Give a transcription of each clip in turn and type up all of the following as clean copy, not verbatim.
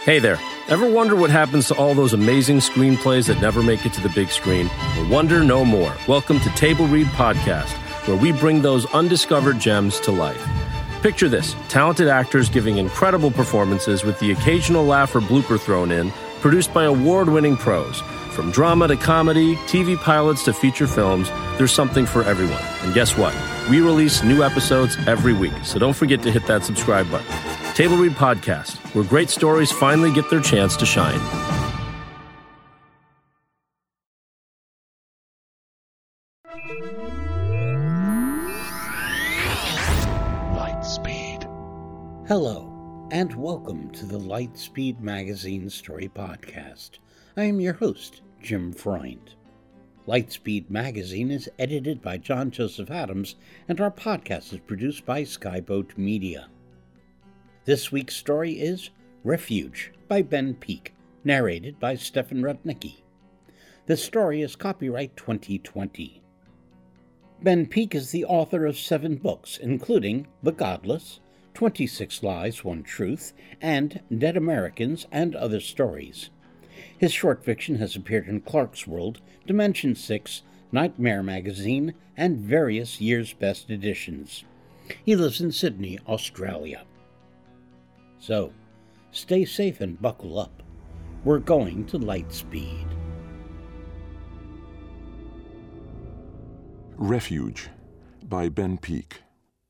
Hey there. Ever wonder what happens to all those amazing screenplays that never make it to the big screen? Well, wonder no more. Welcome to Table Read Podcast, where we bring those undiscovered gems to life. Picture this, talented actors giving incredible performances with the occasional laugh or blooper thrown in, produced by award-winning pros. From drama to comedy, TV pilots to feature films, there's something for everyone. And guess what? We release new episodes every week, so don't forget to hit that subscribe button. Table Read Podcast, where great stories finally get their chance to shine. Lightspeed. Hello, and welcome to the Lightspeed Magazine Story Podcast. I am your host, Jim Freund. Lightspeed Magazine is edited by John Joseph Adams, and our podcast is produced by Skyboat Media. This week's story is Refuge by Ben Peake, narrated by Stefan Rudnicki. This story is copyright 2020. Ben Peake is the author of 7 books, including The Godless, 26 Lies, One Truth, and Dead Americans and Other Stories. His short fiction has appeared in Clarkesworld, Dimension 6, Nightmare Magazine, and various year's best editions. He lives in Sydney, Australia. So, stay safe and buckle up. We're going to Lightspeed. Refuge by Ben Peake.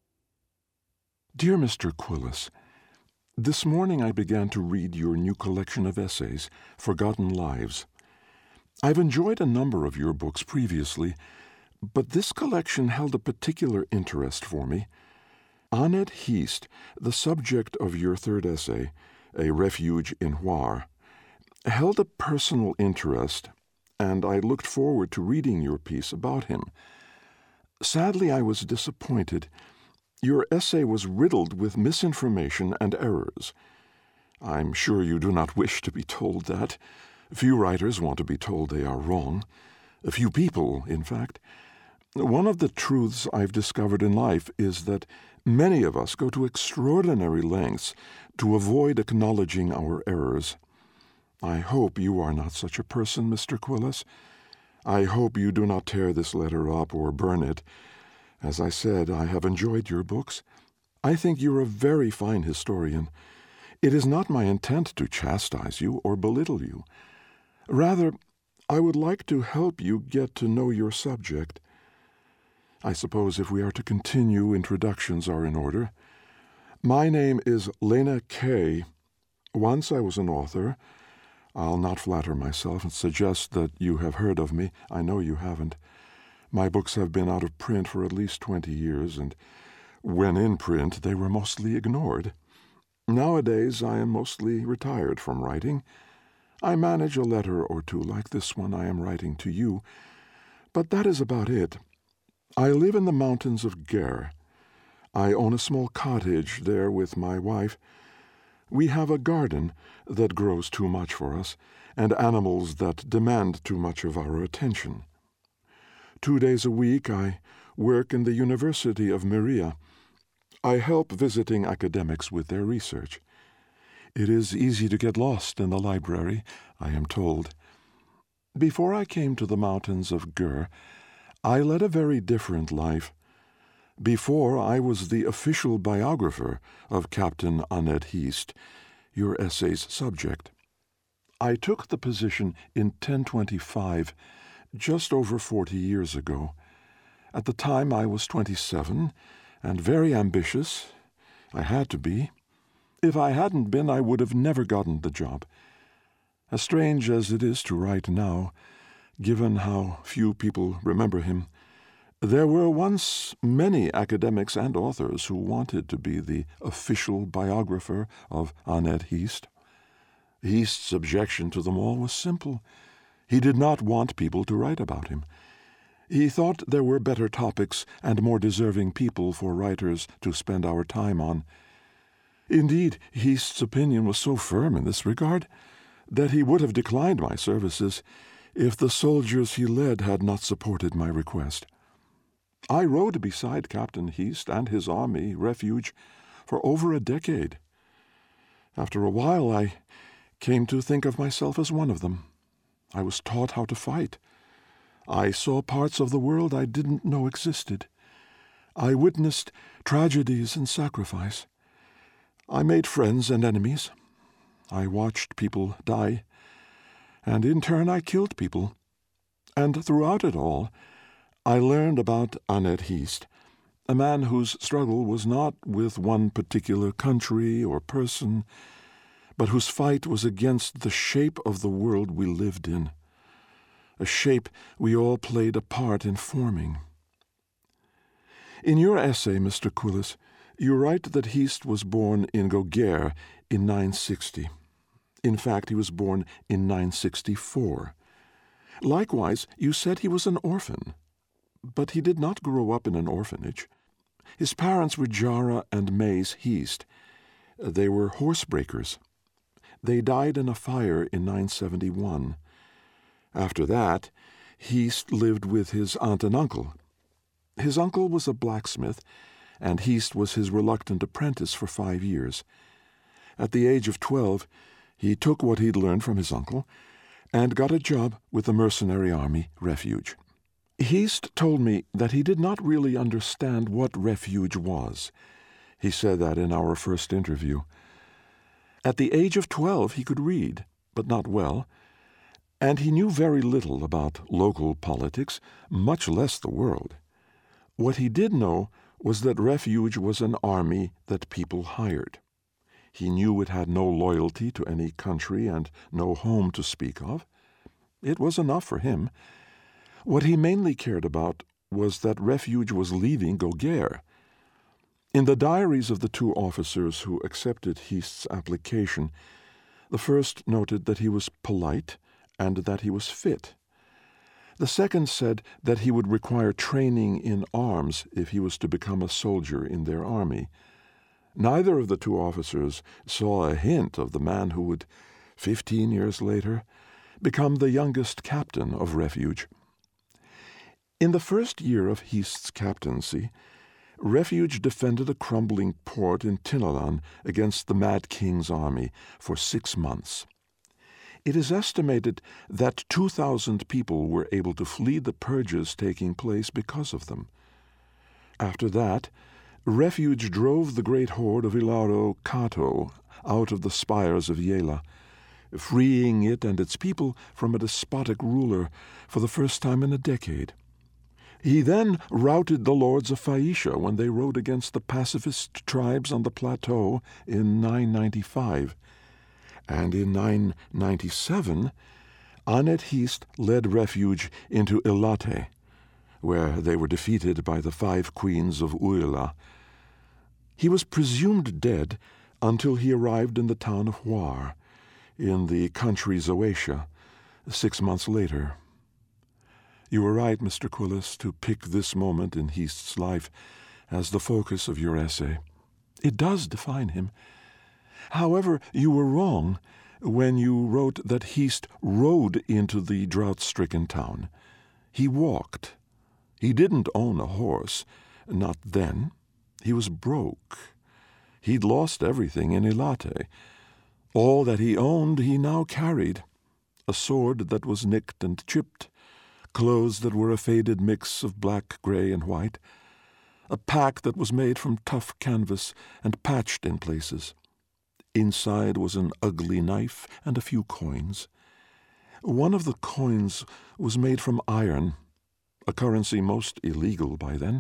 Dear Mr. Quillis, this morning I began to read your new collection of essays, Forgotten Lives. I've enjoyed a number of your books previously, but this collection held a particular interest for me. Annette Heast, the subject of your third essay, A Refuge in Huar, held a personal interest, and I looked forward to reading your piece about him. Sadly, I was disappointed. Your essay was riddled with misinformation and errors. I'm sure you do not wish to be told that. Few writers want to be told they are wrong. Few people, in fact. One of the truths I've discovered in life is that many of us go to extraordinary lengths to avoid acknowledging our errors. I hope you are not such a person, Mr. Quillis. I hope you do not tear this letter up or burn it. As I said, I have enjoyed your books. I think you're a very fine historian. It is not my intent to chastise you or belittle you. Rather, I would like to help you get to know your subject. I suppose if we are to continue, introductions are in order. My name is Lena Kay. Once I was an author. I'll not flatter myself and suggest that you have heard of me. I know you haven't. My books have been out of print for at least 20 years, and when in print, they were mostly ignored. Nowadays, I am mostly retired from writing. I manage a letter or two like this one I am writing to you, but that is about it. I live in the mountains of Ger. I own a small cottage there with my wife. We have a garden that grows too much for us, and animals that demand too much of our attention. 2 days a week I work in the University of Myria. I help visiting academics with their research. It is easy to get lost in the library, I am told. Before I came to the mountains of Ger, I led a very different life. Before, I was the official biographer of Captain Annette Heast, your essay's subject. I took the position in 1025, just over 40 years ago. At the time I was 27, and very ambitious. I had to be. If I hadn't been, I would have never gotten the job. As strange as it is to write now, given how few people remember him, there were once many academics and authors who wanted to be the official biographer of Annette Heast. Heast's objection to them all was simple. He did not want people to write about him. He thought there were better topics and more deserving people for writers to spend our time on. Indeed, Heast's opinion was so firm in this regard that he would have declined my services if the soldiers he led had not supported my request. I rode beside Captain Heast and his army, Refuge, for over a decade. After a while, I came to think of myself as one of them. I was taught how to fight. I saw parts of the world I didn't know existed. I witnessed tragedies and sacrifice. I made friends and enemies. I watched people die, and in turn I killed people. And throughout it all, I learned about Annette Heest, a man whose struggle was not with one particular country or person, but whose fight was against the shape of the world we lived in, a shape we all played a part in forming. In your essay, Mr. Quillis, you write that Heest was born in Gauguin in 960. In fact, he was born in 964. Likewise, you said he was an orphan, but he did not grow up in an orphanage. His parents were Jara and Mays Heest. They were horsebreakers. They died in a fire in 971. After that, Heest lived with his aunt and uncle. His uncle was a blacksmith, and Heest was his reluctant apprentice for 5 years. At the age of 12, he took what he'd learned from his uncle and got a job with the mercenary army Refuge. Heest told me that he did not really understand what Refuge was. He said that in our first interview. At the age of 12, he could read, but not well, and he knew very little about local politics, much less the world. What he did know was that Refuge was an army that people hired. He knew it had no loyalty to any country and no home to speak of. It was enough for him. What he mainly cared about was that Refuge was leaving Gauguin. In the diaries of the 2 officers who accepted Heest's application, the first noted that he was polite and that he was fit. The second said that he would require training in arms if he was to become a soldier in their army. Neither of the 2 officers saw a hint of the man who would, 15 years later, become the youngest captain of Refuge. In the first year of Heest's captaincy, Refuge defended a crumbling port in Tinolan against the Mad King's army for 6 months. It is estimated that 2,000 people were able to flee the purges taking place because of them. After that, Refuge drove the great horde of Hilaro Cato out of the spires of Yela, freeing it and its people from a despotic ruler for the first time in a decade. He then routed the lords of Phaeacia when they rode against the pacifist tribes on the plateau in 995. And in 997, Annette Heest led Refuge into Elate, where they were defeated by the 5 queens of Uila. He was presumed dead until he arrived in the town of Huar, in the country Zoetia, 6 months later. You were right, Mr. Quillis, to pick this moment in Heest's life as the focus of your essay. It does define him. However, you were wrong when you wrote that Heest rode into the drought-stricken town. He walked. He didn't own a horse. Not then. He was broke. He'd lost everything in Elate. All that he owned he now carried. A sword that was nicked and chipped, clothes that were a faded mix of black, gray, and white, a pack that was made from tough canvas and patched in places. Inside was an ugly knife and a few coins. One of the coins was made from iron, a currency most illegal by then.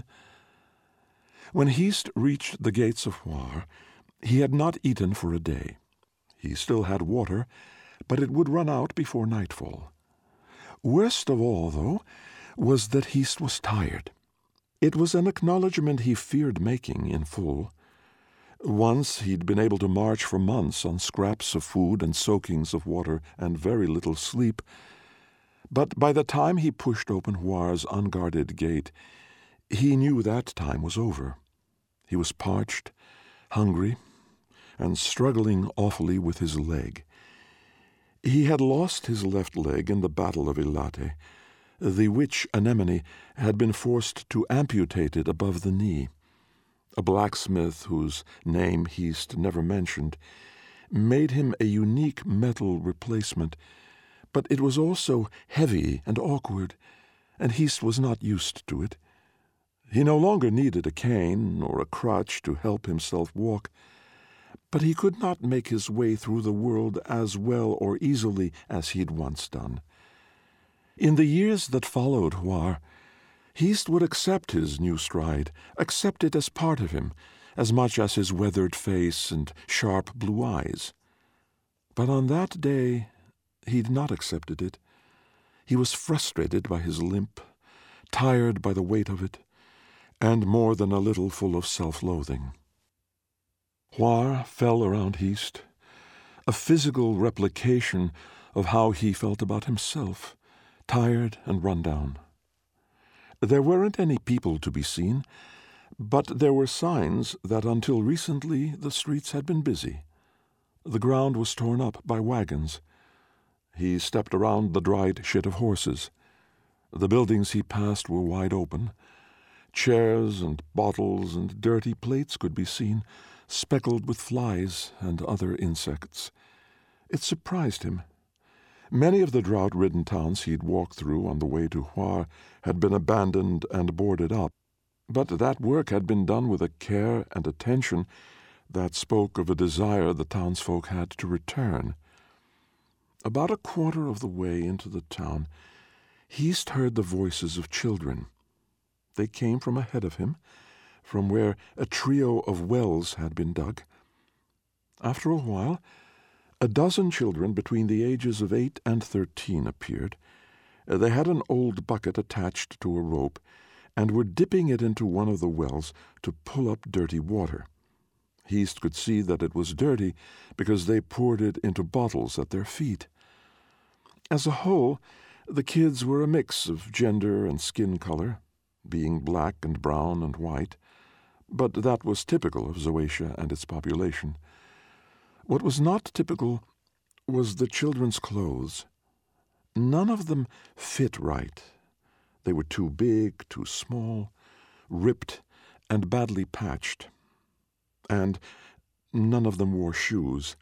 When Heest reached the gates of Huar, he had not eaten for a day. He still had water, but it would run out before nightfall. Worst of all, though, was that Heest was tired. It was an acknowledgment he feared making in full. Once he'd been able to march for months on scraps of food and soakings of water and very little sleep, but by the time he pushed open Huar's unguarded gate, he knew that time was over. He was parched, hungry, and struggling awfully with his leg. He had lost his left leg in the Battle of Elate. The witch Anemone had been forced to amputate it above the knee. A blacksmith, whose name Heest never mentioned, made him a unique metal replacement, but it was also heavy and awkward, and Heast was not used to it. He no longer needed a cane or a crutch to help himself walk, but he could not make his way through the world as well or easily as he'd once done. In the years that followed Huar, Heast would accept his new stride, accept it as part of him, as much as his weathered face and sharp blue eyes. But on that day, he'd not accepted it. He was frustrated by his limp, tired by the weight of it, and more than a little full of self-loathing. Huar fell around Heast, a physical replication of how he felt about himself, tired and run down. There weren't any people to be seen, but there were signs that until recently the streets had been busy. The ground was torn up by wagons. He stepped around the dried shit of horses. The buildings he passed were wide open. Chairs and bottles and dirty plates could be seen, speckled with flies and other insects. It surprised him. Many of the drought-ridden towns he'd walked through on the way to Huar had been abandoned and boarded up, but that work had been done with a care and attention that spoke of a desire the townsfolk had to return. About a quarter of the way into the town, Heast heard the voices of children. They came from ahead of him, from where a trio of wells had been dug. After a while, a dozen children between the ages of 8 and 13 appeared. They had an old bucket attached to a rope and were dipping it into one of the wells to pull up dirty water. Heast could see that it was dirty because they poured it into bottles at their feet. As a whole, the kids were a mix of gender and skin color, being black and brown and white, but that was typical of Zoetia and its population. What was not typical was the children's clothes. None of them fit right. They were too big, too small, ripped, and badly patched. And none of them wore shoes.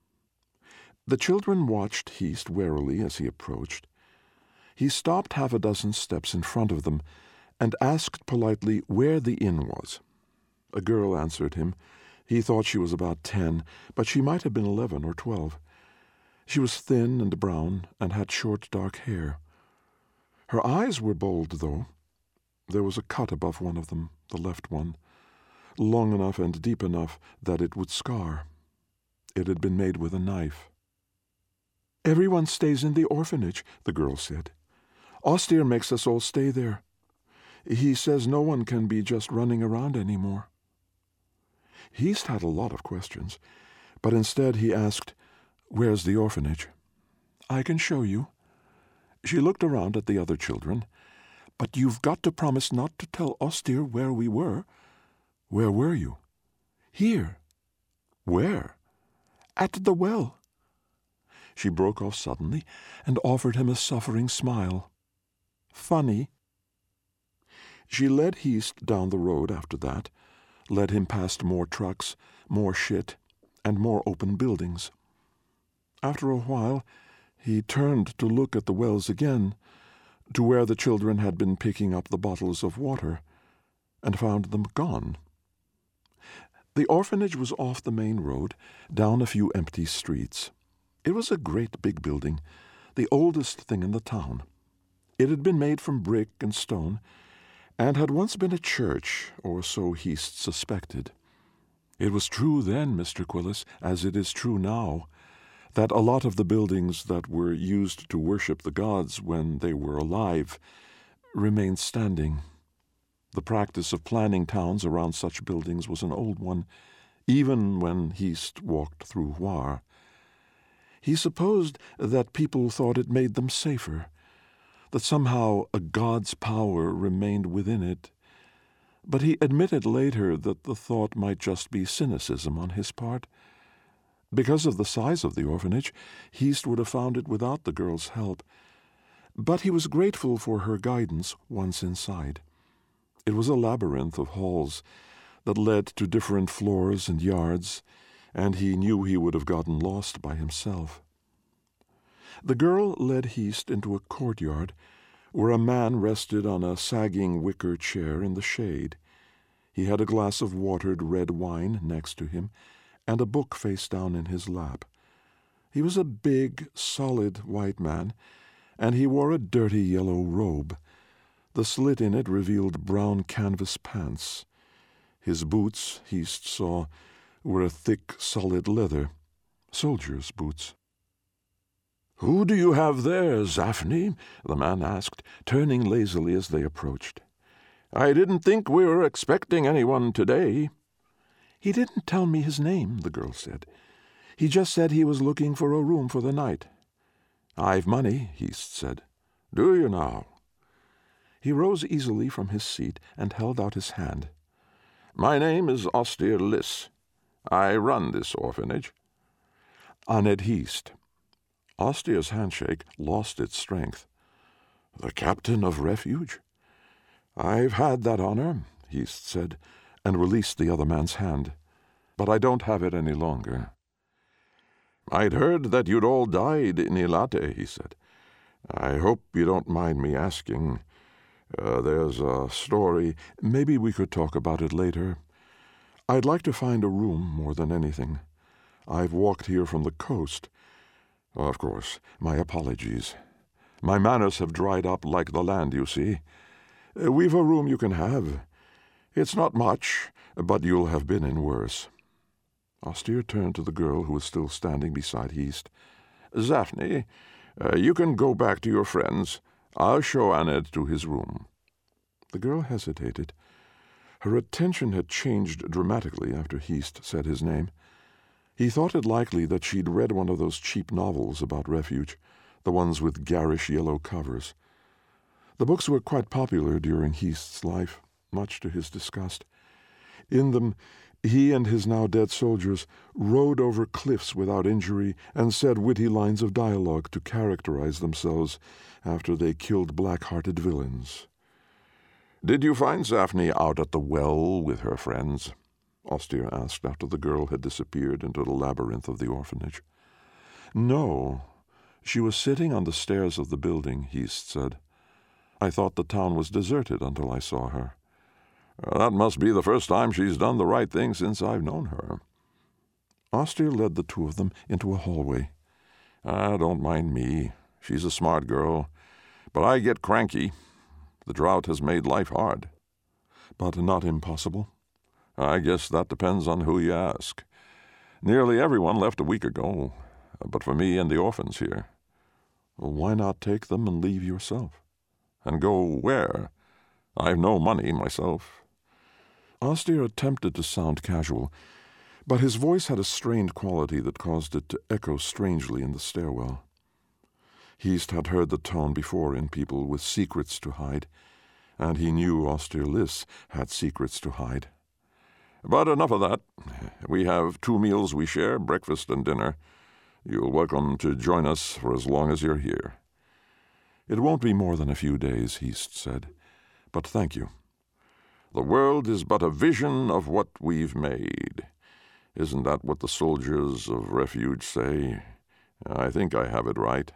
The children watched Heast warily as he approached. He stopped half a dozen steps in front of them and asked politely where the inn was. A girl answered him. He thought she was about 10, but she might have been 11 or 12. She was thin and brown and had short, dark hair. Her eyes were bold, though. There was a cut above one of them, the left one, long enough and deep enough that it would scar. It had been made with a knife. "Everyone stays in the orphanage," the girl said. "Ostyr makes us all stay there. He says no one can be just running around anymore." Heast had a lot of questions, but instead he asked, "Where's the orphanage?" "I can show you." She looked around at the other children. "But you've got to promise not to tell Ostyr where we were." "Where were you?" "Here." "Where?" "At the well." She broke off suddenly and offered him a suffering smile. "Funny." She led Heast down the road after that, led him past more trucks, more shit, and more open buildings. After a while, he turned to look at the wells again, to where the children had been picking up the bottles of water, and found them gone. The orphanage was off the main road, down a few empty streets. It was a great big building, the oldest thing in the town. It had been made from brick and stone, and had once been a church, or so Heast suspected. It was true then, Mr. Quillis, as it is true now, that a lot of the buildings that were used to worship the gods when they were alive remained standing. The practice of planning towns around such buildings was an old one, even when Heast walked through Huar. He supposed that people thought it made them safer, that somehow a god's power remained within it, but he admitted later that the thought might just be cynicism on his part. Because of the size of the orphanage, Heast would have found it without the girl's help, but he was grateful for her guidance once inside. It was a labyrinth of halls that led to different floors and yards, and he knew he would have gotten lost by himself. The girl led Heast into a courtyard where a man rested on a sagging wicker chair in the shade. He had a glass of watered red wine next to him and a book face down in his lap. He was a big, solid white man, and he wore a dirty yellow robe. The slit in it revealed brown canvas pants. His boots, Heast saw, were a thick, solid leather, soldier's boots. "Who do you have there, Zaphne?" the man asked, turning lazily as they approached. "I didn't think we were expecting anyone today." "He didn't tell me his name," the girl said. "He just said he was looking for a room for the night." "I've money," Heast said. "Do you now?" He rose easily from his seat and held out his hand. "My name is Austere Liss. I run this orphanage." Aned Heast. Austere's handshake lost its strength. "The captain of refuge?" "I've had that honor," Heast said, and released the other man's hand. "But I don't have it any longer." "I'd heard that you'd all died in Eilateh," he said. "I hope you don't mind me asking. There's a story. Maybe we could talk about it later. I'd like to find a room more than anything. I've walked here from the coast. Of course, my apologies. My manners have dried up like the land, you see. We've a room you can have. It's not much, but you'll have been in worse." Austere turned to the girl who was still standing beside Heast. "Zaphne, you can go back to your friends. I'll show Aned to his room." The girl hesitated. Her attention had changed dramatically after Heast said his name. He thought it likely that she'd read one of those cheap novels about refuge, the ones with garish yellow covers. The books were quite popular during Heast's life, much to his disgust. In them, he and his now-dead soldiers rode over cliffs without injury and said witty lines of dialogue to characterize themselves after they killed black-hearted villains. "Did you find Zaphne out at the well with her friends?" Austere asked after the girl had disappeared into the labyrinth of the orphanage. "No. She was sitting on the stairs of the building," Heast said. "I thought the town was deserted until I saw her." "That must be the first time she's done the right thing since I've known her." Austere led the two of them into a hallway. "Don't mind me. She's a smart girl. But I get cranky. The drought has made life hard." "But not impossible?" "I guess that depends on who you ask. Nearly everyone left a week ago, but for me and the orphans here." "Well, why not take them and leave yourself?" "And go where? I've no money myself." Austere attempted to sound casual, but his voice had a strained quality that caused it to echo strangely in the stairwell. Heast had heard the tone before in people with secrets to hide, and he knew Austere Liss had secrets to hide. "But enough of that. We have 2 meals we share, breakfast and dinner. You're welcome to join us for as long as you're here." "It won't be more than a few days," Heast said. "But thank you." "The world is but a vision of what we've made. Isn't that what the soldiers of refuge say? I think I have it right."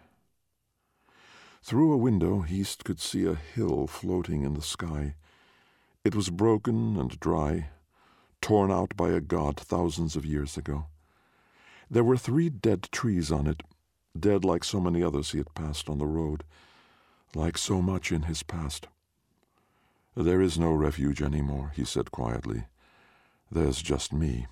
Through a window, Heast could see a hill floating in the sky. It was broken and dry, torn out by a god thousands of years ago. There were 3 dead trees on it, dead like so many others he had passed on the road, like so much in his past. "There is no refuge anymore," he said quietly. "There's just me."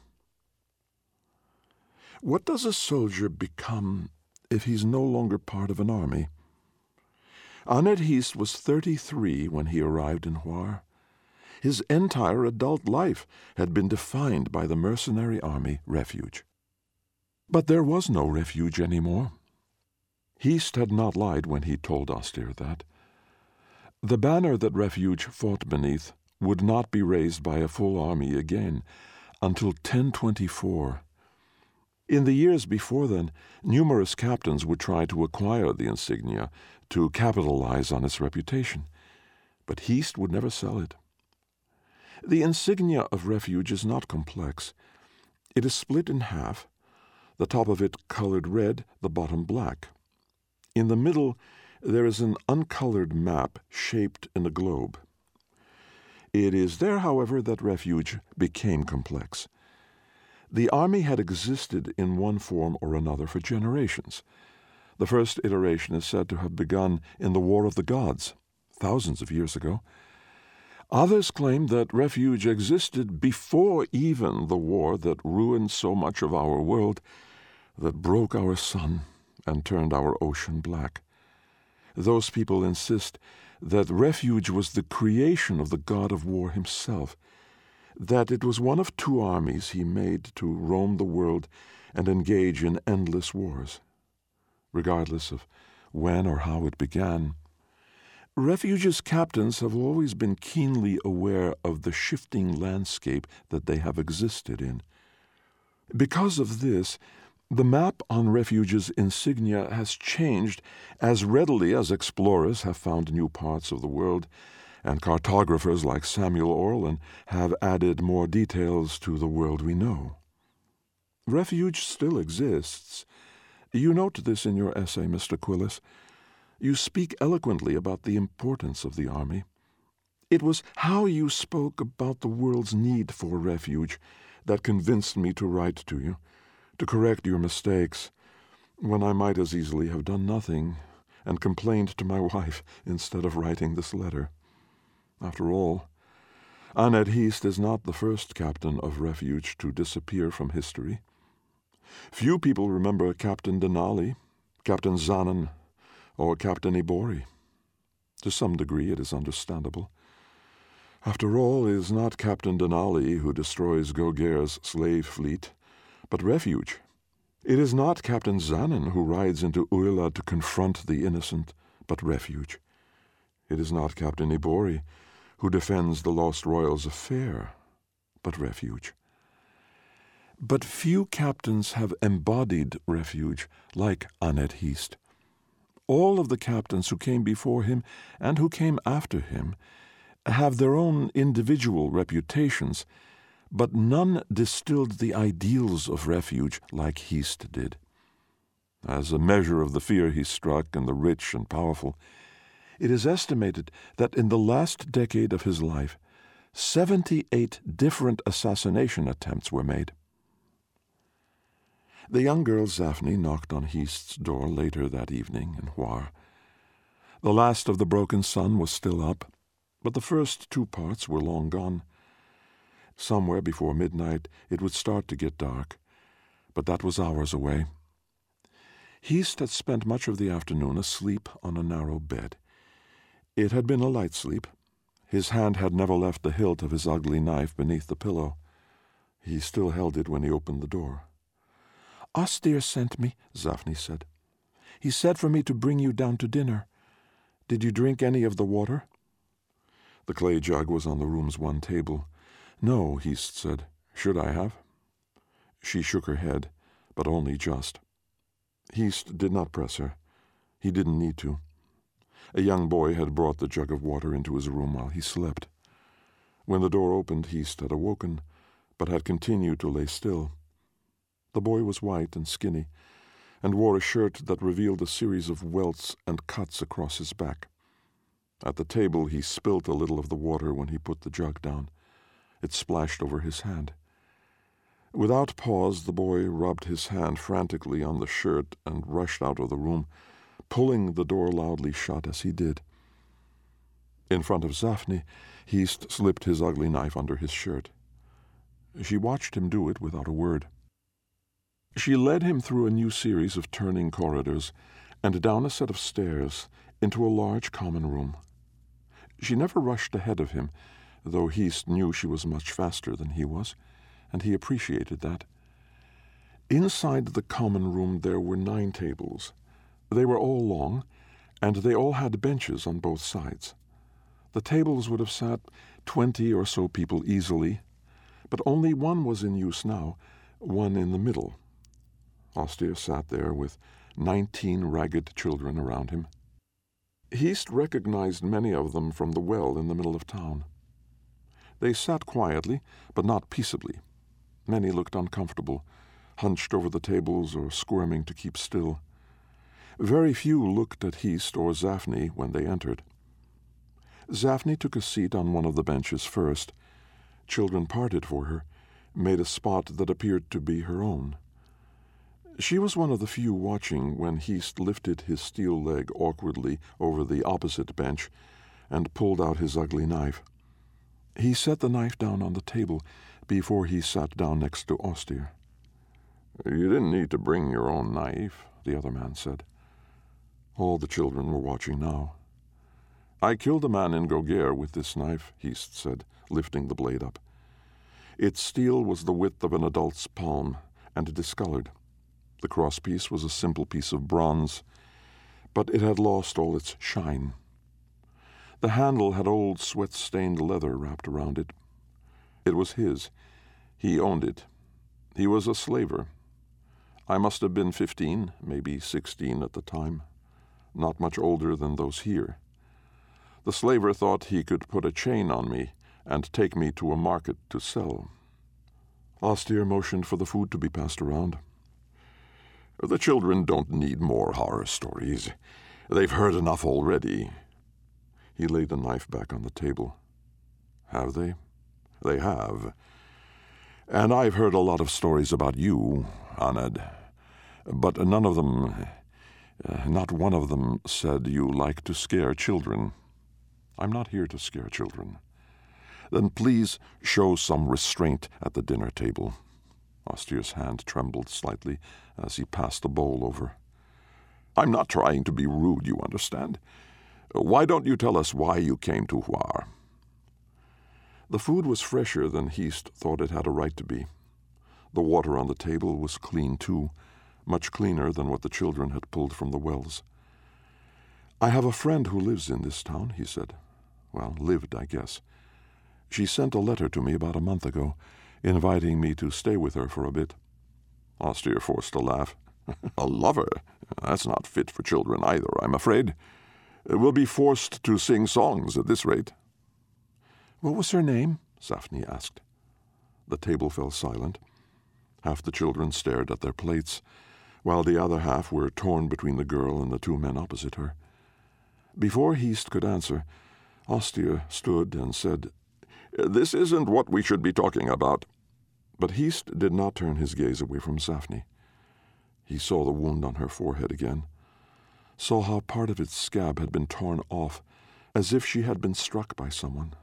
What does a soldier become if he's no longer part of an army? Aned Heast was 33 when he arrived in Hwar. His entire adult life had been defined by the mercenary army refuge. But there was no refuge anymore. Heast had not lied when he told Austere that. The banner that refuge fought beneath would not be raised by a full army again until 1024. In the years before then, numerous captains would try to acquire the insignia to capitalize on its reputation, but Heast would never sell it. The insignia of refuge is not complex. It is split in half, the top of it colored red, the bottom black. In the middle, there is an uncolored map shaped in a globe. It is there, however, that refuge became complex. The army had existed in one form or another for generations. The first iteration is said to have begun in the War of the Gods, thousands of years ago. Others claim that refuge existed before even the war that ruined so much of our world, that broke our sun and turned our ocean black. Those people insist that refuge was the creation of the god of war himself, that it was one of two armies he made to roam the world and engage in endless wars. Regardless of when or how it began, refuge's captains have always been keenly aware of the shifting landscape that they have existed in. Because of this, the map on refuge's insignia has changed as readily as explorers have found new parts of the world, and cartographers like Samuel Orlean have added more details to the world we know. Refuge still exists. You note this in your essay, Mr. Quillis. You speak eloquently about the importance of the army. It was how you spoke about the world's need for refuge that convinced me to write to you, to correct your mistakes, when I might as easily have done nothing and complained to my wife instead of writing this letter. After all, Annette Heast is not the first captain of refuge to disappear from history. Few people remember Captain Denali, Captain Zanen, or Captain Ibori. To some degree, it is understandable. After all, it is not Captain Denali who destroys Gauguer's slave fleet, but refuge. It is not Captain Zanen who rides into Uila to confront the innocent, but refuge. It is not Captain Ibori who defends the lost royals of Fair, but refuge. But few captains have embodied refuge like Annette Heast. All of the captains who came before him and who came after him have their own individual reputations, but none distilled the ideals of refuge like Heast did. As a measure of the fear he struck in the rich and powerful, it is estimated that in the last decade of his life, 78 different assassination attempts were made. The young girl Zaphne knocked on Heast's door later that evening in Huar. The last of the broken sun was still up, but the first two parts were long gone. Somewhere before midnight it would start to get dark, but that was hours away. Heast had spent much of the afternoon asleep on a narrow bed. It had been a light sleep. His hand had never left the hilt of his ugly knife beneath the pillow. He still held it when he opened the door. "Austir sent me," Zaphne said. "He said for me to bring you down to dinner. Did you drink any of the water?" The clay jug was on the room's one table. "No," Heast said. "Should I have?" She shook her head, but only just. Heast did not press her. He didn't need to. A young boy had brought the jug of water into his room while he slept. When the door opened, Heast had awoken, but had continued to lay still. The boy was white and skinny, and wore a shirt that revealed a series of welts and cuts across his back. At the table he spilt a little of the water when he put the jug down. It splashed over his hand. Without pause, the boy rubbed his hand frantically on the shirt and rushed out of the room, pulling the door loudly shut as he did. In front of Zaphne, Heast slipped his ugly knife under his shirt. She watched him do it without a word. She led him through a new series of turning corridors and down a set of stairs into a large common room. She never rushed ahead of him, though Heast knew she was much faster than he was, and he appreciated that. Inside the common room there were 9 tables. They were all long, and they all had benches on both sides. The tables would have sat 20 or so people easily, but only one was in use now, one in the middle. Austir sat there with 19 ragged children around him. Heast recognized many of them from the well in the middle of town. They sat quietly, but not peaceably. Many looked uncomfortable, hunched over the tables or squirming to keep still. Very few looked at Heast or Zaphne when they entered. Zaphne took a seat on one of the benches first. Children parted for her, made a spot that appeared to be her own. She was one of the few watching when Heast lifted his steel leg awkwardly over the opposite bench and pulled out his ugly knife. He set the knife down on the table before he sat down next to Austir. "You didn't need to bring your own knife," the other man said. All the children were watching now. "I killed a man in Gogir with this knife," Heast said, lifting the blade up. Its steel was the width of an adult's palm and discolored. The crosspiece was a simple piece of bronze, but it had lost all its shine. The handle had old sweat-stained leather wrapped around it. It was his. He owned it. He was a slaver. I must have been 15, maybe 16 at the time. Not much older than those here. The slaver thought he could put a chain on me and take me to a market to sell. Austir motioned for the food to be passed around. "The children don't need more horror stories. They've heard enough already." He laid the knife back on the table. "Have they?" "They have. And I've heard a lot of stories about you, Aned. But none of them, not one of them, said you like to scare children. I'm not here to scare children. Then please show some restraint at the dinner table." Austir's hand trembled slightly as he passed the bowl over. "I'm not trying to be rude, you understand. Why don't you tell us why you came to Huar?" The food was fresher than Heast thought it had a right to be. The water on the table was clean, too, much cleaner than what the children had pulled from the wells. "I have a friend who lives in this town," he said. Well, lived, I guess. She sent a letter to me about a month ago, inviting me to stay with her for a bit. Austir forced a laugh. "A lover? That's not fit for children either, I'm afraid. We'll be forced to sing songs at this rate." "What was her name?" Zaphne asked. The table fell silent. Half the children stared at their plates, while the other half were torn between the girl and the two men opposite her. Before Heast could answer, Austir stood and said, "This isn't what we should be talking about." But Heast did not turn his gaze away from Zaphne. He saw the wound on her forehead again, saw how part of its scab had been torn off, as if she had been struck by someone.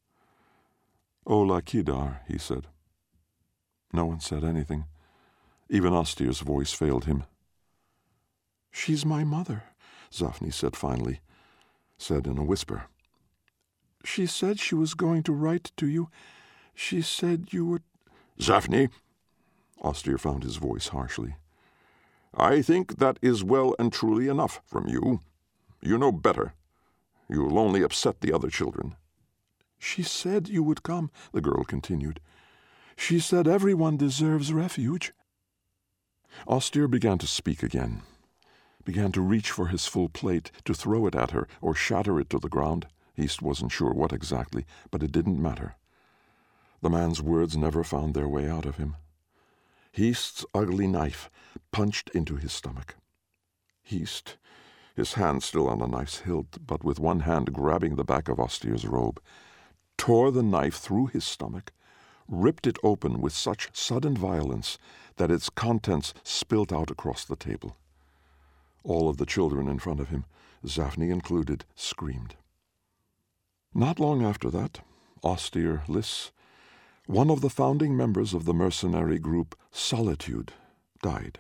"Ola Kidar," he said. No one said anything. Even Austir's voice failed him. "She's my mother," Zaphne said finally, said in a whisper. "She said she was going to write to you. She said you would—" "Zaphne," Austir found his voice harshly, "I think that is well and truly enough from you. You know better. You'll only upset the other children." "She said you would come," the girl continued. "She said everyone deserves refuge." Austir began to speak again, began to reach for his full plate, to throw it at her or shatter it to the ground. Heast wasn't sure what exactly, but it didn't matter. The man's words never found their way out of him. Heast's ugly knife punched into his stomach. Heast, his hand still on the knife's hilt, but with one hand grabbing the back of Austir's robe, tore the knife through his stomach, ripped it open with such sudden violence that its contents spilt out across the table. All of the children in front of him, Zaphne included, screamed. Not long after that, Austir Liss, one of the founding members of the mercenary group Solitude, died.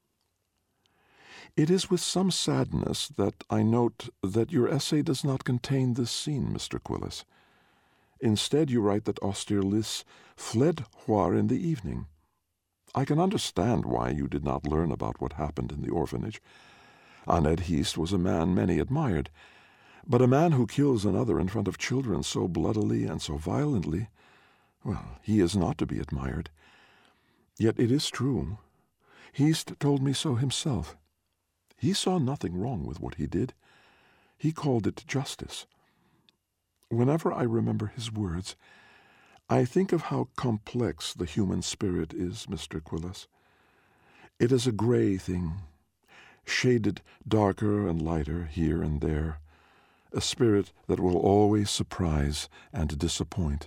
It is with some sadness that I note that your essay does not contain this scene, Mr. Quillis. Instead, you write that Austir Liss fled Huar in the evening. I can understand why you did not learn about what happened in the orphanage. Aned Heast was a man many admired, but a man who kills another in front of children so bloodily and so violently, well, he is not to be admired. Yet it is true. Heast told me so himself. He saw nothing wrong with what he did. He called it justice. Whenever I remember his words, I think of how complex the human spirit is, Mr. Quillis. It is a gray thing, shaded darker and lighter here and there, a spirit that will always surprise and disappoint.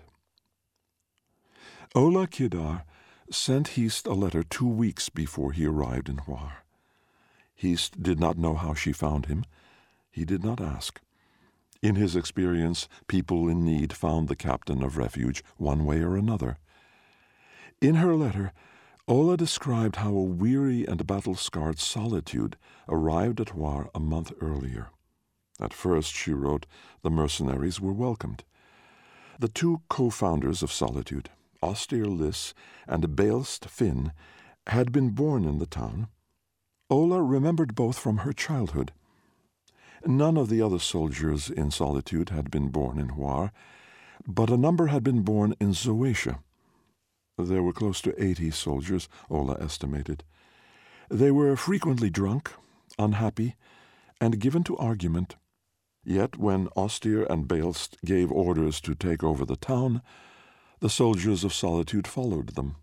Ola Kidar sent Hist a letter 2 weeks before he arrived in Huar. Hist did not know how she found him. He did not ask. In his experience, people in need found the captain of refuge one way or another. In her letter, Ola described how a weary and battle-scarred Solitude arrived at Huar a month earlier. At first, she wrote, the mercenaries were welcomed. The 2 co-founders of Solitude, Austir Liss and Beilst Finn, had been born in the town. Ola remembered both from her childhood. None of the other soldiers in Solitude had been born in Huar, but a number had been born in Zoetia. There were close to 80 soldiers, Ola estimated. They were frequently drunk, unhappy, and given to argument. Yet when Austir and Beilst gave orders to take over the town, the soldiers of Solitude followed them.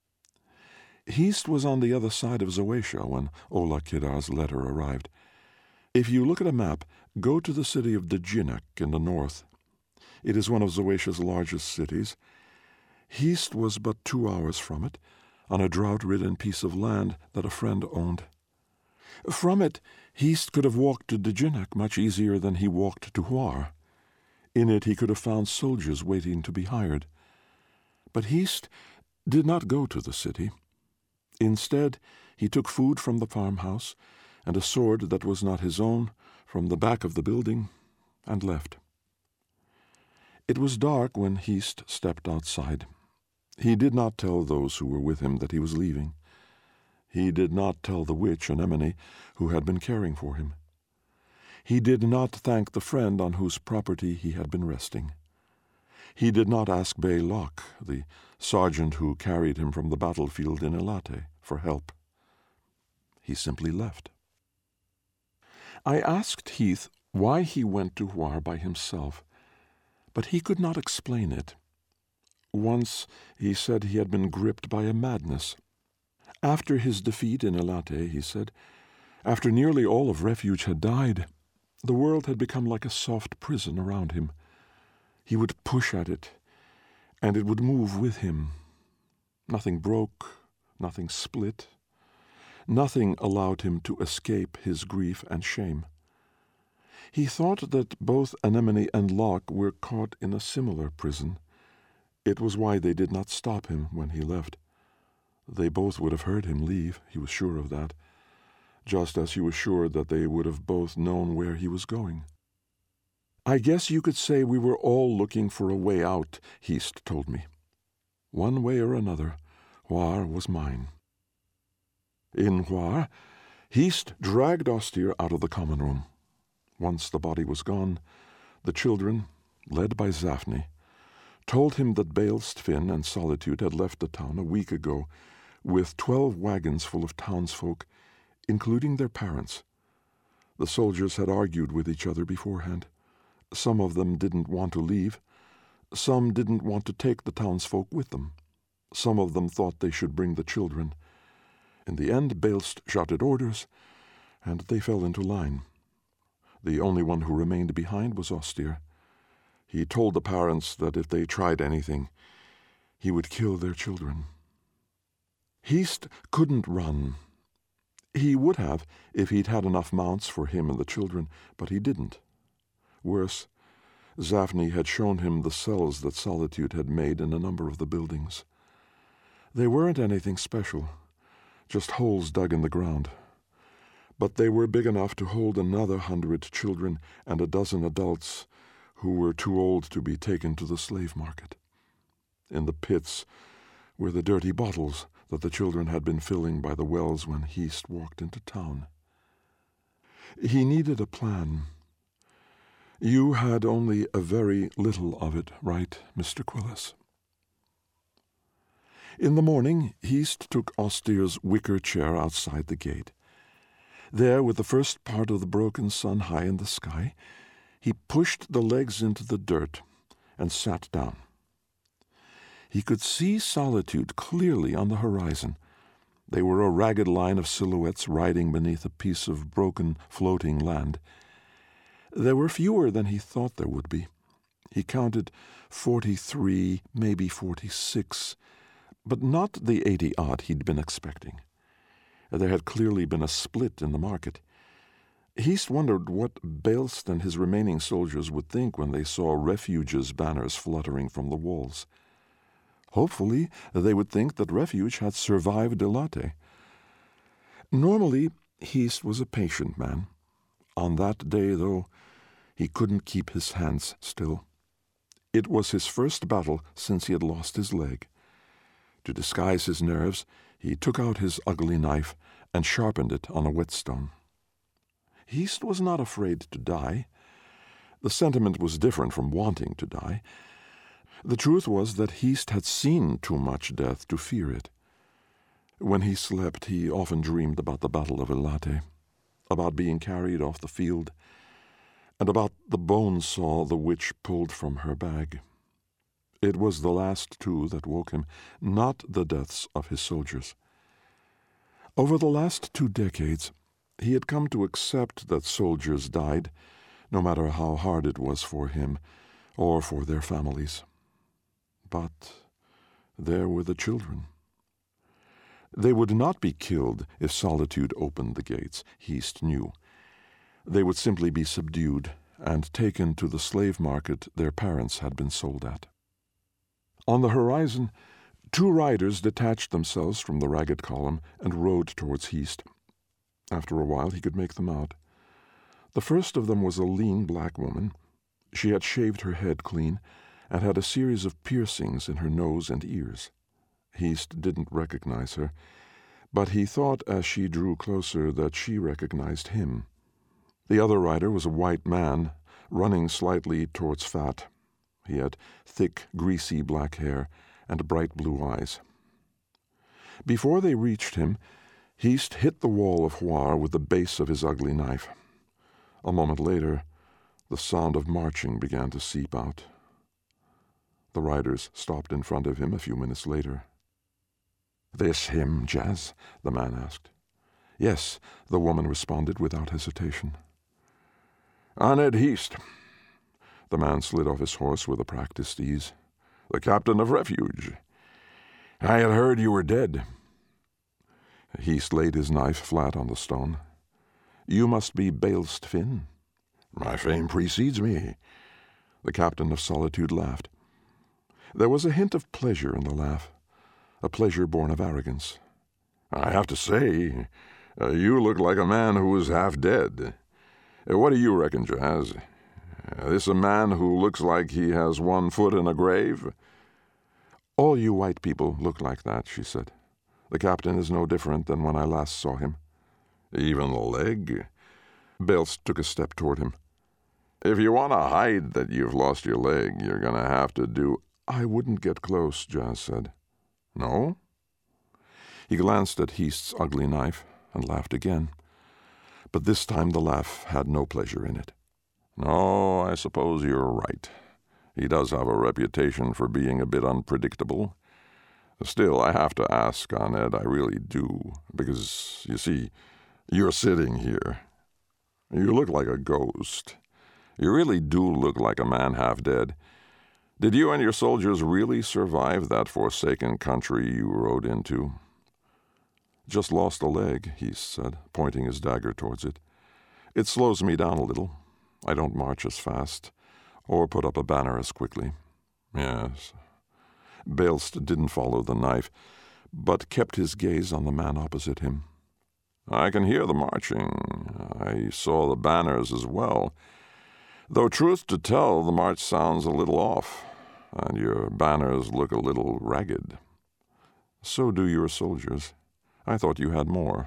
Hist was on the other side of Zoetia when Ola Kidar's letter arrived. If you look at a map, go to the city of Djinak in the north. It is one of Zoetia's largest cities. Hist was but 2 hours from it, on a drought-ridden piece of land that a friend owned. From it, Hist could have walked to Djinak much easier than he walked to Huar. In it he could have found soldiers waiting to be hired. But Hist did not go to the city. Instead, he took food from the farmhouse and a sword that was not his own from the back of the building and left. It was dark when Hist stepped outside. He did not tell those who were with him that he was leaving. He did not tell the witch, Anemone, who had been caring for him. He did not thank the friend on whose property he had been resting. He did not ask Bay Locke, the sergeant who carried him from the battlefield in Elate, for help. He simply left. I asked Heath why he went to Huar by himself, but he could not explain it. Once he said he had been gripped by a madness. After his defeat in Elate, he said, after nearly all of refuge had died, the world had become like a soft prison around him. He would push at it, and it would move with him. Nothing broke, nothing split. Nothing allowed him to escape his grief and shame. He thought that both Anemone and Locke were caught in a similar prison. It was why they did not stop him when he left. They both would have heard him leave, he was sure of that, just as he was sure that they would have both known where he was going. I guess you could say we were all looking for a way out, Hist told me. One way or another, Huar was mine. In Huar, Hist dragged Austir out of the common room. Once the body was gone, the children, led by Zaphne, told him that Beilst Finn and Solitude had left the town a week ago with 12 wagons full of townsfolk, including their parents. The soldiers had argued with each other beforehand. Some of them didn't want to leave. Some didn't want to take the townsfolk with them. Some of them thought they should bring the children. In the end, Beilst shouted orders, and they fell into line. The only one who remained behind was Austir. He told the parents that if they tried anything, he would kill their children. Hist couldn't run. He would have if he'd had enough mounts for him and the children, but he didn't. Worse, Zaphne had shown him the cells that Solitude had made in a number of the buildings. They weren't anything special, just holes dug in the ground. But they were big enough to hold another 100 children and a dozen adults who were too old to be taken to the slave market. In the pits were the dirty bottles that the children had been filling by the wells when Hist walked into town. He needed a plan. You had only a very little of it, right, Mr. Quillis? In the morning, Hist took Austir's wicker chair outside the gate. There, with the first part of the broken sun high in the sky, he pushed the legs into the dirt and sat down. He could see Solitude clearly on the horizon. They were a ragged line of silhouettes riding beneath a piece of broken, floating land. There were fewer than he thought there would be. He counted 43, maybe 46, but not the 80-odd he'd been expecting. There had clearly been a split in the market. Heast wondered what Baelst and his remaining soldiers would think when they saw Refuge's banners fluttering from the walls. Hopefully, they would think that Refuge had survived Elate. Normally, Heast was a patient man. On that day, though, he couldn't keep his hands still. It was his first battle since he had lost his leg. To disguise his nerves, he took out his ugly knife and sharpened it on a whetstone. Heast was not afraid to die. The sentiment was different from wanting to die. The truth was that Heast had seen too much death to fear it. When he slept, he often dreamed about the Battle of Elate, about being carried off the field, and about the bone saw the witch pulled from her bag. It was the last two that woke him, not the deaths of his soldiers. Over the last 2 decades, he had come to accept that soldiers died, no matter how hard it was for him or for their families. But there were the children. They would not be killed if Solitude opened the gates, Heast knew. They would simply be subdued and taken to the slave market their parents had been sold at. On the horizon, 2 riders detached themselves from the ragged column and rode towards Heast. After a while he could make them out. The first of them was a lean black woman. She had shaved her head clean and had a series of piercings in her nose and ears. Heast didn't recognize her, but he thought as she drew closer that she recognized him. The other rider was a white man, running slightly towards Fat. He had thick, greasy black hair and bright blue eyes. Before they reached him, Heast hit the wall of Huar with the base of his ugly knife. A moment later, the sound of marching began to seep out. The riders stopped in front of him a few minutes later. "This him, Jas?" the man asked. "Yes," the woman responded without hesitation. "Aned Heast." The man slid off his horse with a practiced ease. "The captain of Refuge. I had heard you were dead." Heast laid his knife flat on the stone. "You must be Baelst Finn." "My fame precedes me." The captain of Solitude laughed. There was a hint of pleasure in the laugh, a pleasure born of arrogance. "I have to say, you look like a man who is half dead. What do you reckon, Jas? This a man who looks like he has 1 foot in a grave?" "All you white people look like that," she said. "The captain is no different than when I last saw him." "Even the leg?" Baelst took a step toward him. "If you want to hide that you've lost your leg, you're going to have to do—" "I wouldn't get close," Jas said. "No?" He glanced at Heast's ugly knife and laughed again. But this time the laugh had no pleasure in it. "No, I suppose you're right. He does have a reputation for being a bit unpredictable. Still, I have to ask, Aned, I really do, because, you see, you're sitting here. You look like a ghost. You really do look like a man half dead. Did you and your soldiers really survive that forsaken country you rode into?" "Just lost a leg," he said, pointing his dagger towards it. "It slows me down a little. I don't march as fast, or put up a banner as quickly." "Yes." Baelst didn't follow the knife, but kept his gaze on the man opposite him. "I can hear the marching. I saw the banners as well. Though truth to tell, the march sounds a little off, and your banners look a little ragged." "So do your soldiers. I thought you had more.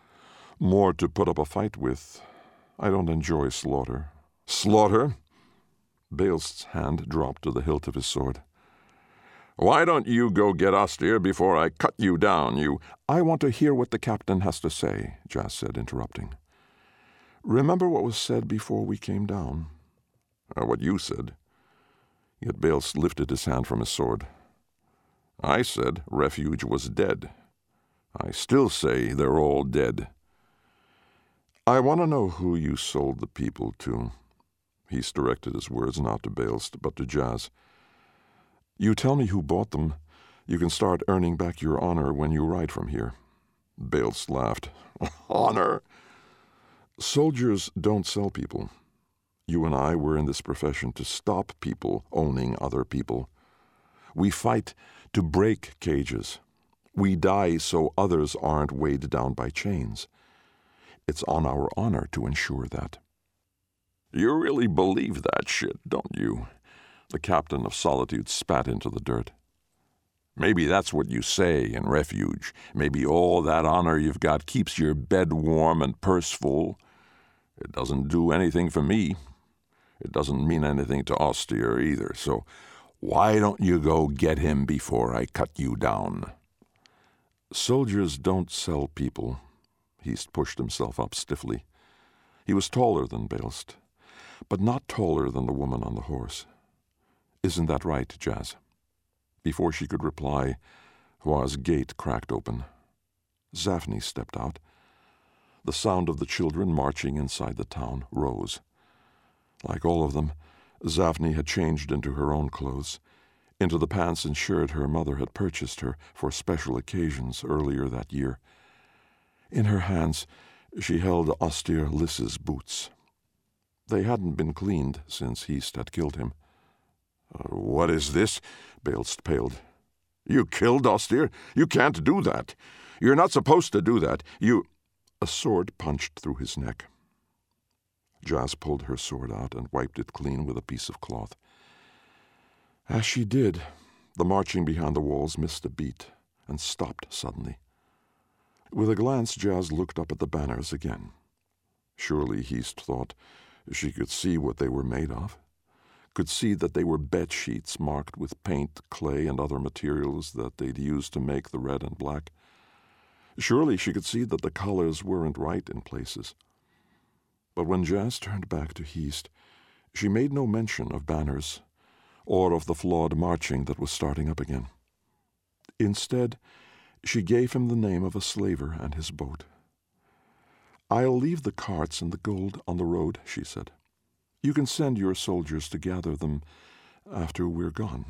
More to put up a fight with. I don't enjoy slaughter." "Slaughter?" Baelst's hand dropped to the hilt of his sword. "Why don't you go get Astir before I cut you down, you—" "I want to hear what the captain has to say," Jas said, interrupting. "Remember what was said before we came down?" "What you said." Yet Baelst lifted his hand from his sword. I said Refuge was dead. I still say they're all dead. I want to know who you sold the people to. He's directed his words not to Baelst, but to Jas. You tell me who bought them. You can start earning back your honor when you ride from here. Baelst laughed. Honor? Soldiers don't sell people. You and I were in this profession to stop people owning other people. We fight to break cages. We die so others aren't weighed down by chains. It's on our honor to ensure that. You really believe that shit, don't you? The captain of Solitude spat into the dirt. Maybe that's what you say in Refuge. Maybe all that honor you've got keeps your bed warm and purse full. It doesn't do anything for me. It doesn't mean anything to Austere either, so why don't you go get him before I cut you down? Soldiers don't sell people. Heast pushed himself up stiffly. He was taller than Baelst, but not taller than the woman on the horse. Isn't that right, Jas? Before she could reply, Hua's gate cracked open. Zaphne stepped out. The sound of the children marching inside the town rose. Like all of them, Zaphne had changed into her own clothes, into the pants and shirt her mother had purchased her for special occasions earlier that year. In her hands, she held Austere Lys's boots. They hadn't been cleaned since Heast had killed him. What is this? Baelst paled. You killed Austere? You can't do that. You're not supposed to do that. A sword punched through his neck. Jas pulled her sword out and wiped it clean with a piece of cloth. As she did, the marching behind the walls missed a beat and stopped suddenly. With a glance, Jas looked up at the banners again. Surely, Heast thought, she could see what they were made of. Could see that they were bed sheets marked with paint, clay, and other materials that they'd used to make the red and black. Surely she could see that the colors weren't right in places. But when Jas turned back to Heast, she made no mention of banners or of the flawed marching that was starting up again. Instead, she gave him the name of a slaver and his boat. I'll leave the carts and the gold on the road, she said. You can send your soldiers to gather them after we're gone.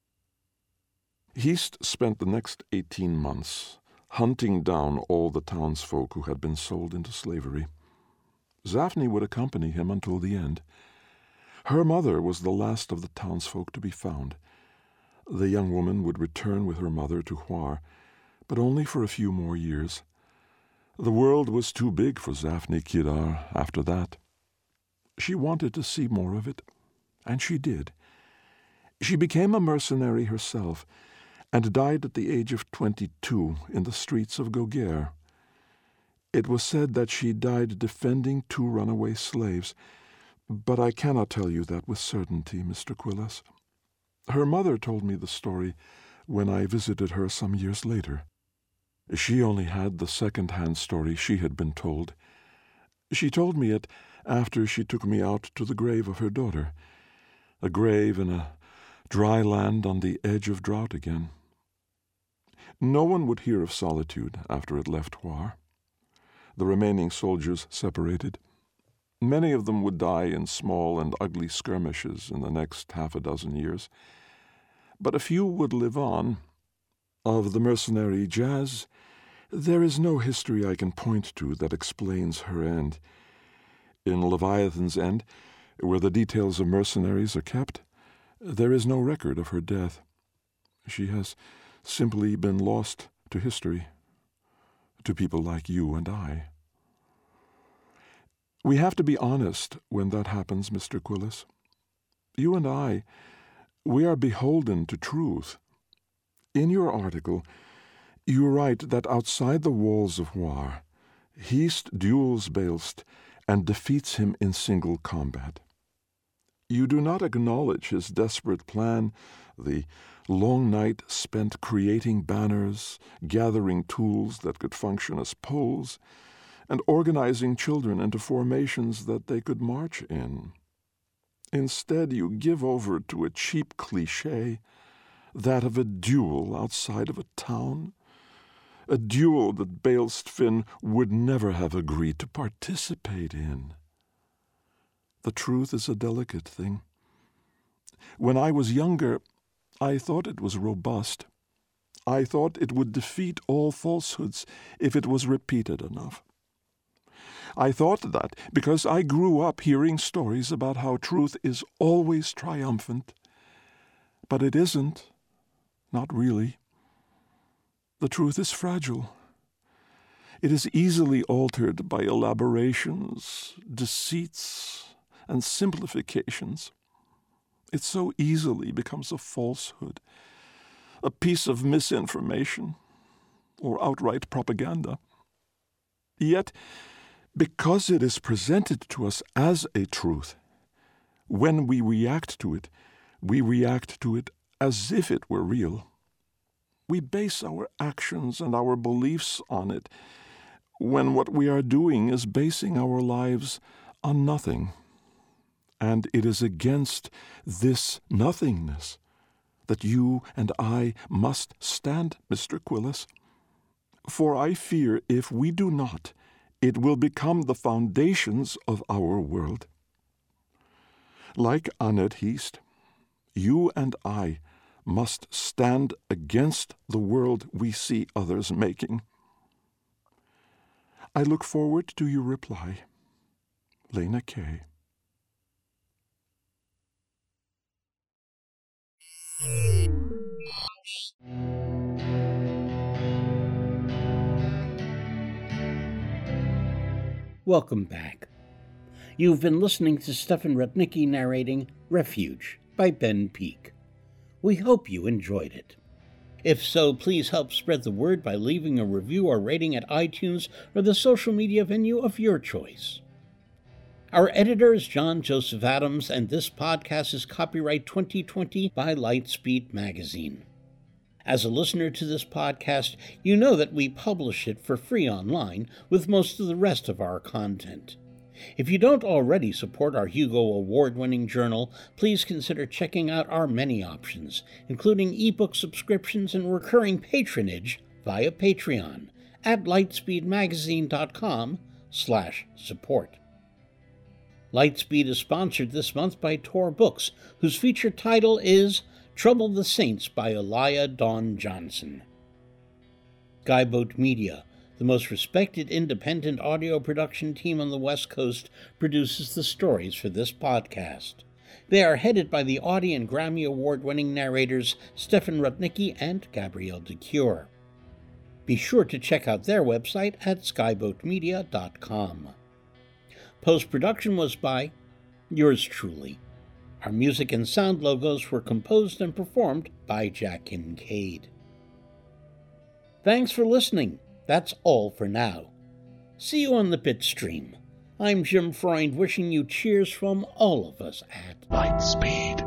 Heast spent the next 18 months hunting down all the townsfolk who had been sold into slavery. Zaphne would accompany him until the end. Her mother was the last of the townsfolk to be found. The young woman would return with her mother to Huar, but only for a few more years. The world was too big for Zaphne Kidar after that. She wanted to see more of it, and she did. She became a mercenary herself, and died at the age of 22 in the streets of Gogher. It was said that she died defending 2 runaway slaves, but I cannot tell you that with certainty, Mr. Quillas. Her mother told me the story when I visited her some years later. She only had the second-hand story she had been told. She told me it after she took me out to the grave of her daughter, a grave in a dry land on the edge of drought again. No one would hear of Solitude after it left Huar. The remaining soldiers separated. Many of them would die in small and ugly skirmishes in the next 6 years. But a few would live on. Of the mercenary Jas, there is no history I can point to that explains her end. In Leviathan's End, where the details of mercenaries are kept, there is no record of her death. She has simply been lost to history, to people like you and I. We have to be honest when that happens, Mr. Quillas. You and I, we are beholden to truth. In your article, you write that outside the walls of Huar, Heast duels Baelst and defeats him in single combat. You do not acknowledge his desperate plan, the long night spent creating banners, gathering tools that could function as poles, and organizing children into formations that they could march in. Instead, you give over to a cheap cliché, that of a duel outside of a town, a duel that Bealst would never have agreed to participate in. The truth is a delicate thing. When I was younger, I thought it was robust. I thought it would defeat all falsehoods if it was repeated enough. I thought that because I grew up hearing stories about how truth is always triumphant. But it isn't. Not really. The truth is fragile. It is easily altered by elaborations, deceits, and simplifications. It so easily becomes a falsehood, a piece of misinformation, or outright propaganda. Yet, because it is presented to us as a truth, when we react to it as if it were real. We base our actions and our beliefs on it, when what we are doing is basing our lives on nothing. And it is against this nothingness that you and I must stand, Mr. Quillis. For I fear if we do not, it will become the foundations of our world. Like Annette Heast, you and I must stand against the world we see others making. I look forward to your reply. Lena Kay. Welcome back. You've been listening to Stefan Rudnicki narrating Refuge by Ben Peake. We hope you enjoyed it. If so, please help spread the word by leaving a review or rating at iTunes or the social media venue of your choice. Our editor is John Joseph Adams, and this podcast is copyright 2020 by Lightspeed Magazine. As a listener to this podcast, you know that we publish it for free online with most of the rest of our content. If you don't already support our Hugo Award-winning journal, please consider checking out our many options, including ebook subscriptions and recurring patronage via Patreon at lightspeedmagazine.com/support. Lightspeed is sponsored this month by Tor Books, whose featured title is Trouble the Saints by Elia Dawn Johnson. Skyboat Media, the most respected independent audio production team on the West Coast, produces the stories for this podcast. They are headed by the Audie and Grammy Award-winning narrators Stefan Rudnicki and Gabrielle de Cure. Be sure to check out their website at skyboatmedia.com. Post-production was by yours truly. Our music and sound logos were composed and performed by Jack Kincaid. Thanks for listening. That's all for now. See you on the Bitstream. I'm Jim Freund, wishing you cheers from all of us at Lightspeed.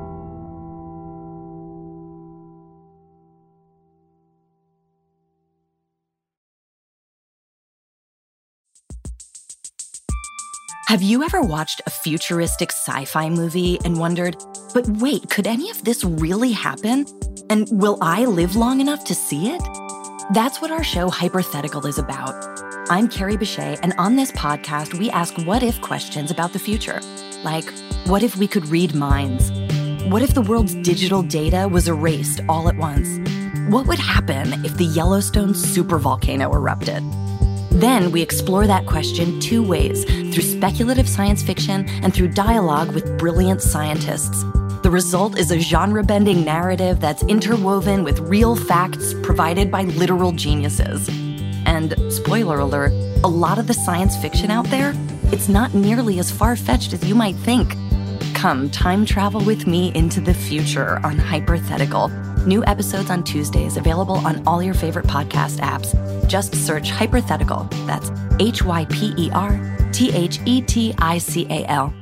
Have you ever watched a futuristic sci-fi movie and wondered, but wait, could any of this really happen? And will I live long enough to see it? That's what our show Hypothetical is about. I'm Carrie Bechet, and on this podcast, we ask what-if questions about the future. Like, what if we could read minds? What if the world's digital data was erased all at once? What would happen if the Yellowstone supervolcano erupted? Then we explore that question two ways, through speculative science fiction and through dialogue with brilliant scientists. The result is a genre-bending narrative that's interwoven with real facts provided by literal geniuses. And, spoiler alert, a lot of the science fiction out there, it's not nearly as far-fetched as you might think. Come time travel with me into the future on Hypothetical. New episodes on Tuesdays, available on all your favorite podcast apps. Just search Hypothetical. That's Hyperthetical.